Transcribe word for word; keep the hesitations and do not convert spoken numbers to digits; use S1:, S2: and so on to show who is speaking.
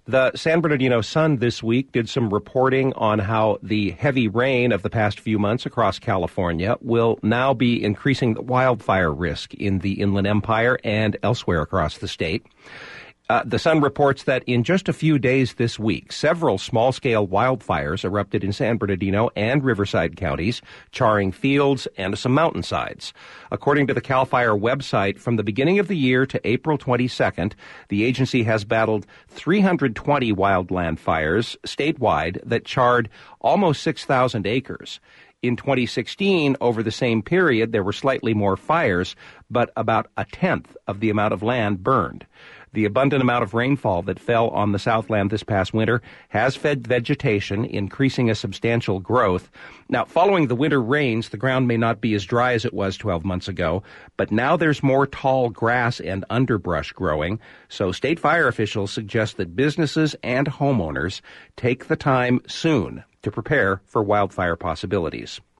S1: The San Bernardino Sun this week did some reporting on how the heavy rain of the past few months across California will now be increasing the wildfire risk in the Inland Empire and elsewhere across the state. Uh, the Sun reports that in just a few days this week, several small-scale wildfires erupted in San Bernardino and Riverside counties, charring fields and some mountainsides. According to the CAL FIRE website, from the beginning of the year to April twenty-second, the agency has battled three hundred twenty wildland fires statewide that charred almost six thousand acres. In twenty sixteen, over the same period, there were slightly more fires, but about a tenth of the amount of land burned. The abundant amount of rainfall that fell on the Southland this past winter has fed vegetation, increasing a substantial growth. Now, following the winter rains, the ground may not be as dry as it was twelve months ago, but now there's more tall grass and underbrush growing. So state fire officials suggest that businesses and homeowners take the time soon to prepare for wildfire possibilities.